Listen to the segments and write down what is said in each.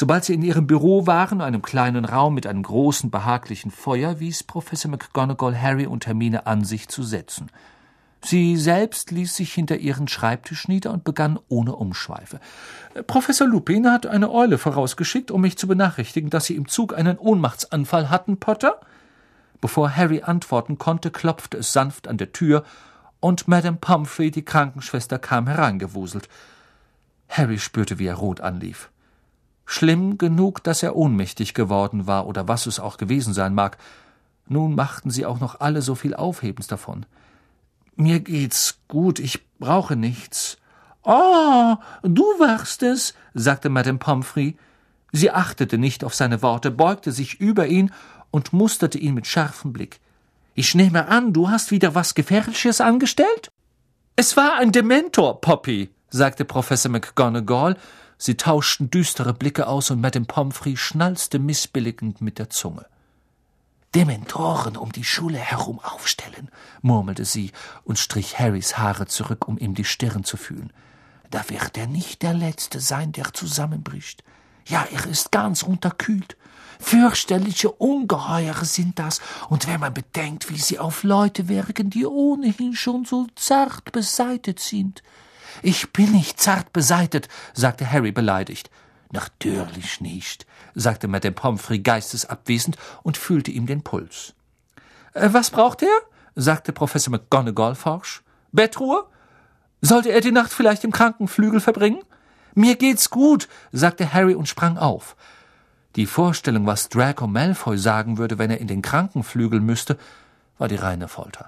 Sobald sie in ihrem Büro waren, einem kleinen Raum mit einem großen, behaglichen Feuer, wies Professor McGonagall Harry und Hermine an, sich zu setzen. Sie selbst ließ sich hinter ihren Schreibtisch nieder und begann ohne Umschweife. »Professor Lupin hat eine Eule vorausgeschickt, um mich zu benachrichtigen, dass Sie im Zug einen Ohnmachtsanfall hatten, Potter?« Bevor Harry antworten konnte, klopfte es sanft an der Tür, und Madame Pomfrey, die Krankenschwester, kam hereingewuselt. Harry spürte, wie er rot anlief. Schlimm genug, dass er ohnmächtig geworden war, oder was es auch gewesen sein mag. Nun machten sie auch noch alle so viel Aufhebens davon. »Mir geht's gut, ich brauche nichts.« »Oh, du warst es«, sagte Madame Pomfrey. Sie achtete nicht auf seine Worte, beugte sich über ihn und musterte ihn mit scharfem Blick. »Ich nehme an, du hast wieder was Gefährliches angestellt?« »Es war ein Dementor, Poppy«, sagte Professor McGonagall. Sie tauschten düstere Blicke aus und Madame Pomfrey schnalzte missbilligend mit der Zunge. »Dementoren um die Schule herum aufstellen«, murmelte sie und strich Harrys Haare zurück, um ihm die Stirn zu fühlen. »Da wird er nicht der Letzte sein, der zusammenbricht. Ja, er ist ganz unterkühlt. Fürchterliche Ungeheure sind das, und wenn man bedenkt, wie sie auf Leute wirken, die ohnehin schon so zart beseitet sind.« »Ich bin nicht zart beseitet«, sagte Harry beleidigt. »Natürlich nicht«, sagte Madame Pomfrey geistesabwesend und fühlte ihm den Puls. »Was braucht er?« sagte Professor McGonagall forsch. »Bettruhe? Sollte er die Nacht vielleicht im Krankenflügel verbringen?« »Mir geht's gut«, sagte Harry und sprang auf. Die Vorstellung, was Draco Malfoy sagen würde, wenn er in den Krankenflügel müsste, war die reine Folter.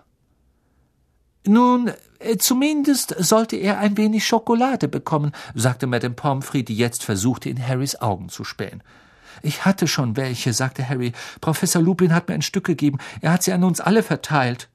»Nun, zumindest sollte er ein wenig Schokolade bekommen«, sagte Madame Pomfrey, die jetzt versuchte, in Harrys Augen zu spähen. »Ich hatte schon welche«, sagte Harry. »Professor Lupin hat mir ein Stück gegeben. Er hat sie an uns alle verteilt.«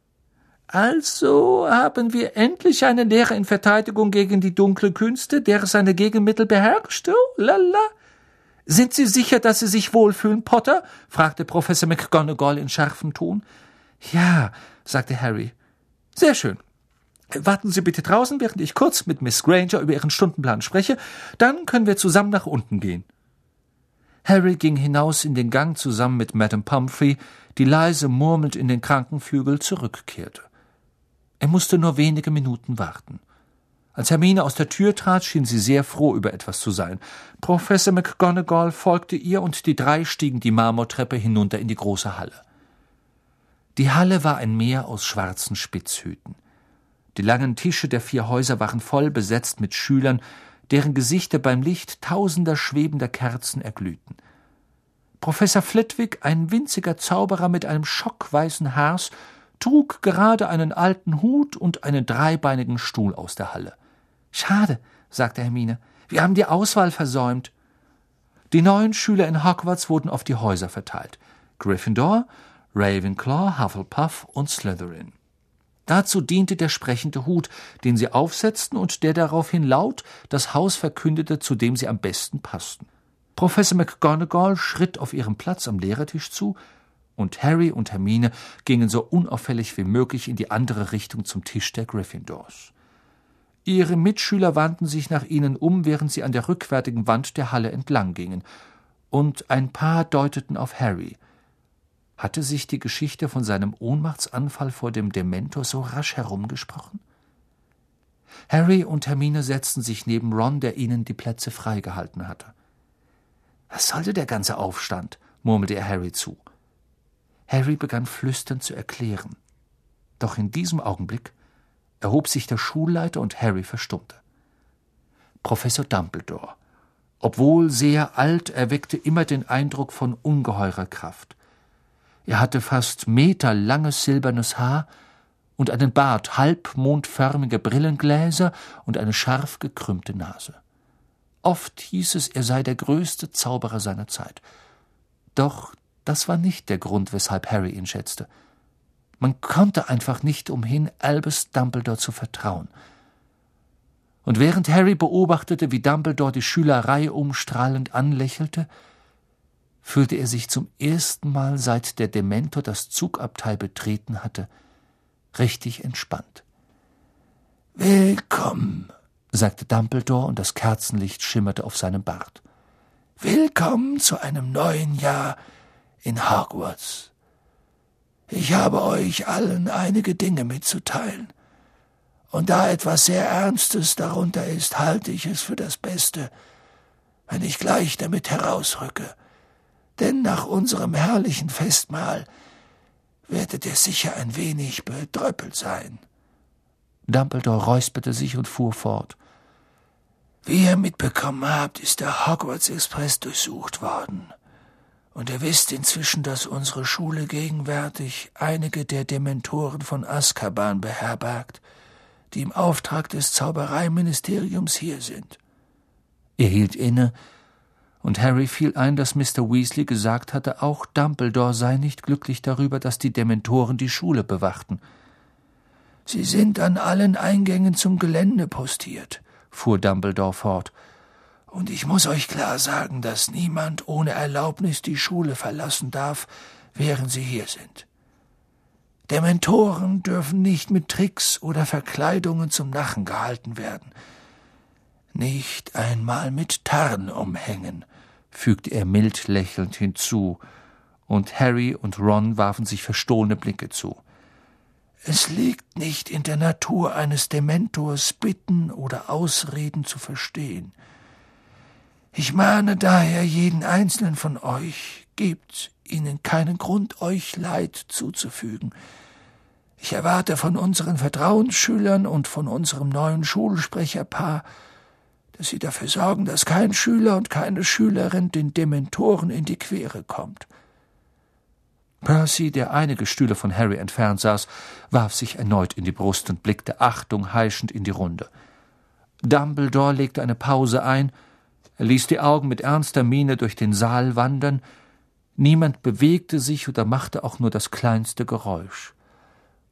»Also haben wir endlich eine Lehre in Verteidigung gegen die dunkle Künste, der seine Gegenmittel beherrscht? Oh, lala. Sind Sie sicher, dass Sie sich wohlfühlen, Potter?« fragte Professor McGonagall in scharfem Ton. »Ja«, sagte Harry. »Sehr schön. Warten Sie bitte draußen, während ich kurz mit Miss Granger über Ihren Stundenplan spreche. Dann können wir zusammen nach unten gehen.« Harry ging hinaus in den Gang zusammen mit Madame Pomfrey, die leise murmelnd in den Krankenflügel zurückkehrte. Er musste nur wenige Minuten warten. Als Hermine aus der Tür trat, schien sie sehr froh, über etwas zu sein. Professor McGonagall folgte ihr, und die drei stiegen die Marmortreppe hinunter in die große Halle. Die Halle war ein Meer aus schwarzen Spitzhüten. Die langen Tische der 4 Häuser waren voll besetzt mit Schülern, deren Gesichter beim Licht tausender schwebender Kerzen erglühten. Professor Flitwick, ein winziger Zauberer mit einem schockweißen Haars, trug gerade einen alten Hut und einen dreibeinigen Stuhl aus der Halle. »Schade«, sagte Hermine, »wir haben die Auswahl versäumt.« Die neuen Schüler in Hogwarts wurden auf die Häuser verteilt. Gryffindor, Ravenclaw, Hufflepuff und Slytherin. Dazu diente der sprechende Hut, den sie aufsetzten und der daraufhin laut das Haus verkündete, zu dem sie am besten passten. Professor McGonagall schritt auf ihrem Platz am Lehrertisch zu, und Harry und Hermine gingen so unauffällig wie möglich in die andere Richtung zum Tisch der Gryffindors. Ihre Mitschüler wandten sich nach ihnen um, während sie an der rückwärtigen Wand der Halle entlang gingen, und ein paar deuteten auf Harry. Hatte sich die Geschichte von seinem Ohnmachtsanfall vor dem Dementor so rasch herumgesprochen? Harry und Hermine setzten sich neben Ron, der ihnen die Plätze freigehalten hatte. »Was sollte der ganze Aufstand?« murmelte er Harry zu. Harry begann flüsternd zu erklären. Doch in diesem Augenblick erhob sich der Schulleiter und Harry verstummte. Professor Dumbledore, obwohl sehr alt, erweckte immer den Eindruck von ungeheurer Kraft. Er hatte fast meterlanges silbernes Haar und einen Bart, halbmondförmige Brillengläser und eine scharf gekrümmte Nase. Oft hieß es, er sei der größte Zauberer seiner Zeit. Doch das war nicht der Grund, weshalb Harry ihn schätzte. Man konnte einfach nicht umhin, Albus Dumbledore zu vertrauen. Und während Harry beobachtete, wie Dumbledore die Schülerei umstrahlend anlächelte, fühlte er sich zum ersten Mal, seit der Dementor das Zugabteil betreten hatte, richtig entspannt. »Willkommen«, sagte Dumbledore, und das Kerzenlicht schimmerte auf seinem Bart. Willkommen zu einem neuen Jahr in Hogwarts. Ich habe euch allen einige Dinge mitzuteilen. Und da etwas sehr Ernstes darunter ist, halte ich es für das Beste, wenn ich gleich damit herausrücke. Denn nach unserem herrlichen Festmahl werdet ihr sicher ein wenig bedröppelt sein. Dumbledore räusperte sich und fuhr fort. Wie ihr mitbekommen habt, ist der Hogwarts-Express durchsucht worden. Und ihr wisst inzwischen, dass unsere Schule gegenwärtig einige der Dementoren von Azkaban beherbergt, die im Auftrag des Zaubereiministeriums hier sind. Er hielt inne, und Harry fiel ein, dass Mr. Weasley gesagt hatte, auch Dumbledore sei nicht glücklich darüber, dass die Dementoren die Schule bewachten. »Sie sind an allen Eingängen zum Gelände postiert«, fuhr Dumbledore fort. »Und ich muss euch klar sagen, dass niemand ohne Erlaubnis die Schule verlassen darf, während sie hier sind. Dementoren dürfen nicht mit Tricks oder Verkleidungen zum Narren gehalten werden. Nicht einmal mit Tarnumhängen«, fügte er mild lächelnd hinzu, und Harry und Ron warfen sich verstohlene Blicke zu. »Es liegt nicht in der Natur eines Dementors, Bitten oder Ausreden zu verstehen. Ich mahne daher jeden einzelnen von euch, gebt ihnen keinen Grund, euch Leid zuzufügen. Ich erwarte von unseren Vertrauensschülern und von unserem neuen Schulsprecherpaar, dass sie dafür sorgen, dass kein Schüler und keine Schülerin den Dementoren in die Quere kommt.« Percy, der einige Stühle von Harry entfernt saß, warf sich erneut in die Brust und blickte Achtung heischend in die Runde. Dumbledore legte eine Pause ein, er ließ die Augen mit ernster Miene durch den Saal wandern, niemand bewegte sich oder machte auch nur das kleinste Geräusch.